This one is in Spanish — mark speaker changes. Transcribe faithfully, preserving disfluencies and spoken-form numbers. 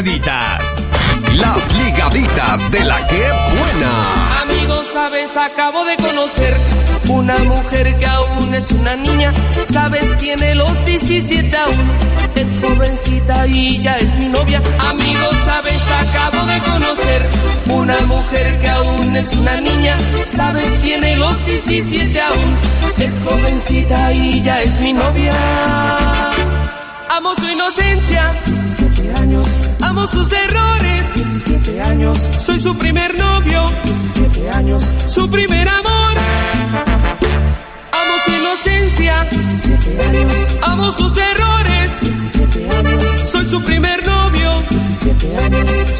Speaker 1: Las ligaditas de la que buena.
Speaker 2: Amigos, sabes, acabo de conocer una mujer que aún es una niña. Sabes, tiene los diecisiete aún. Es jovencita y ya es mi novia. Amigos, sabes, acabo de conocer una mujer que aún es una niña. Sabes, tiene los diecisiete aún. Es jovencita y ya es mi novia. Amo su inocencia, diecisiete años. Amo sus errores, diecisiete años. Soy su primer novio, diecisiete años.